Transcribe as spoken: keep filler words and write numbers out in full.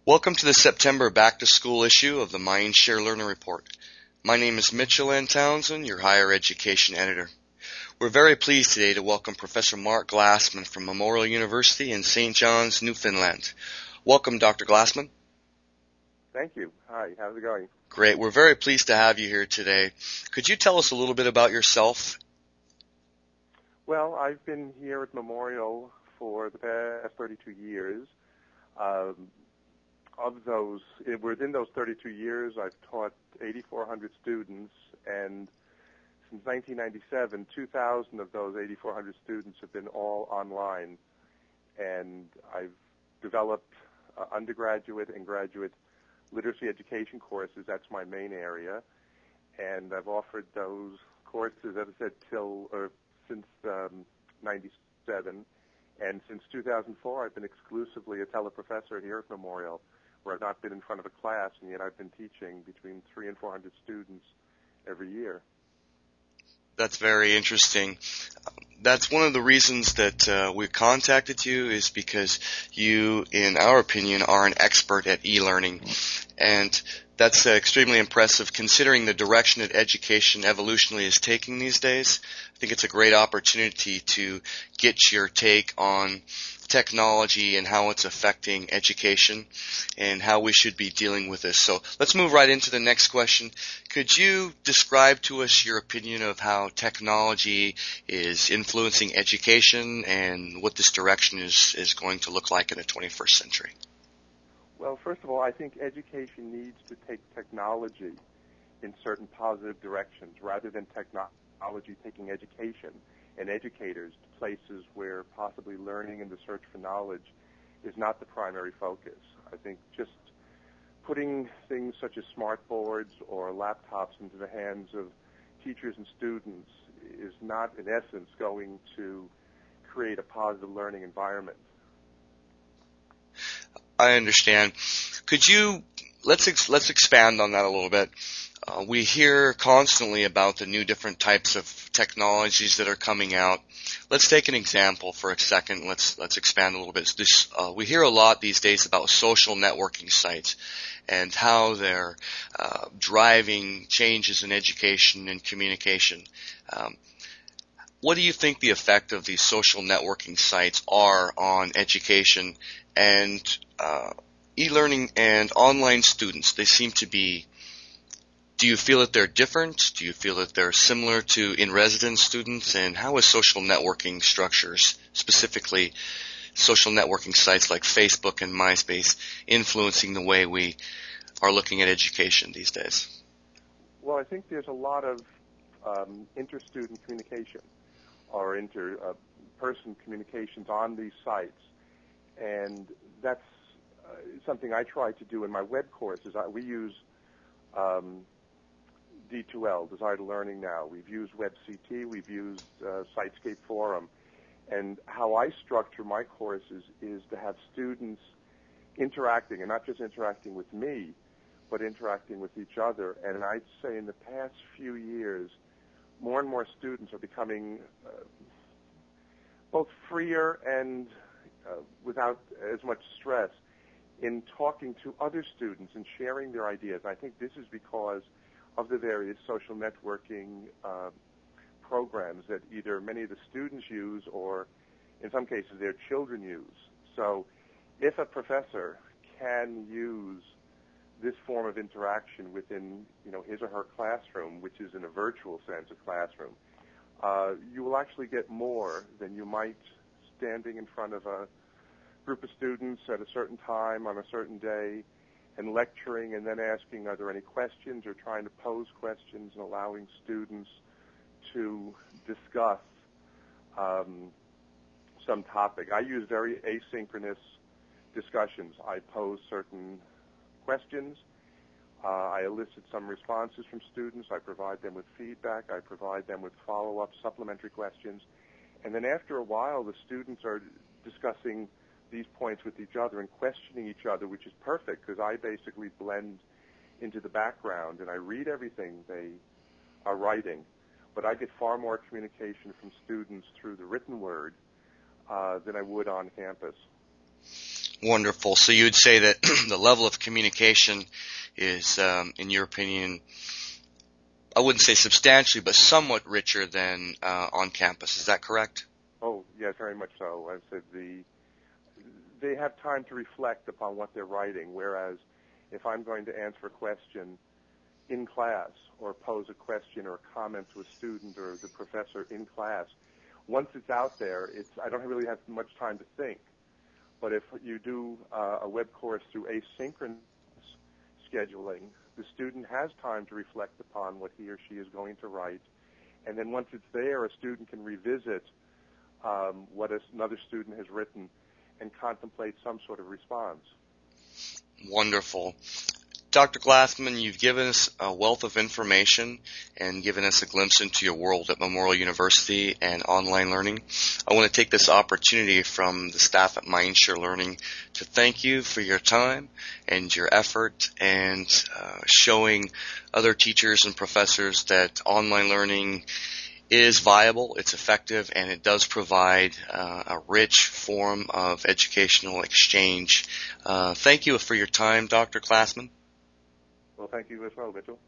Welcome to the September Back to School issue of the Mindshare Learner Report. My name is Mitchell N. Townsend, your higher education editor. We're very pleased today to welcome Professor Mark Glassman from Memorial University in Saint John's, Newfoundland. Welcome, Doctor Glassman. Thank you. Hi, how's it going? Great. We're very pleased to have you here today. Could you tell us a little bit about yourself? Well, I've been here at Memorial for the past thirty-two years. Um, of those, within those thirty-two years, I've taught eighty-four hundred students, and since nineteen ninety-seven, two thousand of those eighty-four hundred students have been all online. And I've developed uh, undergraduate and graduate literacy education courses. That's my main area. And I've offered those courses, as I said, till or since um, ninety-seven. And since two thousand four, I've been exclusively a teleprofessor here at Memorial, where I've not been in front of a class, and yet I've been teaching between three and four hundred students every year. That's very interesting. That's one of the reasons that uh, we contacted you, is because you, in our opinion, are an expert at e-learning. And that's uh, extremely impressive considering the direction that education evolutionally is taking these days. I think it's a great opportunity to get your take on technology and how it's affecting education and how we should be dealing with this. So let's move right into the next question. Could you describe to us your opinion of how technology is influencing education and what this direction is, is going to look like in the twenty-first century? Well, first of all, I think education needs to take technology in certain positive directions rather than technology taking education and educators to places where possibly learning and the search for knowledge is not the primary focus. I think just putting things such as smart boards or laptops into the hands of teachers and students is not, in essence, going to create a positive learning environment. I understand. Could you, let's ex, let's expand on that a little bit. Uh, we hear constantly about the new different types of technologies that are coming out. Let's take an example for a second. Let's let's expand a little bit. This, uh, we hear a lot these days about social networking sites and how they're uh, driving changes in education and communication. Um, what do you think the effect of these social networking sites are on education and uh, e-learning and online students? They seem to be. Do you feel that they're different? Do you feel that they're similar to in-residence students? And how is social networking structures, specifically social networking sites like Facebook and MySpace, influencing the way we are looking at education these days? Well, I think there's a lot of um, inter-student communication or inter-person communications on these sites. And that's uh, something I try to do in my web courses. I, we use um, D two L, Desired Learning Now. We've used WebCT. We've used uh, Sitescape Forum. And how I structure my courses is to have students interacting, and not just interacting with me, but interacting with each other. And I'd say in the past few years, more and more students are becoming uh, both freer and uh, without as much stress in talking to other students and sharing their ideas. And I think this is because of the various social networking uh, programs that either many of the students use or, in some cases, their children use. So if a professor can use this form of interaction within, you know, his or her classroom, which is in a virtual sense a classroom, uh, you will actually get more than you might standing in front of a group of students at a certain time on a certain day and lecturing and then asking, are there any questions, or trying to pose questions and allowing students to discuss um, some topic. I use very asynchronous discussions. I pose certain questions. Uh, I elicit some responses from students. I provide them with feedback. I provide them with follow-up supplementary questions. And then after a while, the students are discussing these points with each other and questioning each other, which is perfect because I basically blend into the background and I read everything they are writing. But I get far more communication from students through the written word uh, than I would on campus. Wonderful. So you would say that the level of communication is, um, in your opinion, I wouldn't say substantially, but somewhat richer than uh, on campus. Is that correct? Oh, yes, very much so. I said the they have time to reflect upon what they're writing, whereas if I'm going to answer a question in class or pose a question or a comment to a student or the professor in class, once it's out there, it's I don't really have much time to think. But if you do uh, a web course through asynchronous scheduling, the student has time to reflect upon what he or she is going to write. And then once it's there, a student can revisit um, what another student has written and contemplate some sort of response. Wonderful. Doctor Glassman, you've given us a wealth of information and given us a glimpse into your world at Memorial University and online learning. I want to take this opportunity from the staff at Mindshare Learning to thank you for your time and your effort and uh, showing other teachers and professors that online learning is viable, it's effective, and it does provide uh, a rich form of educational exchange. Uh, thank you for your time, Doctor Glassman. Well, thank you as well, Mitchell.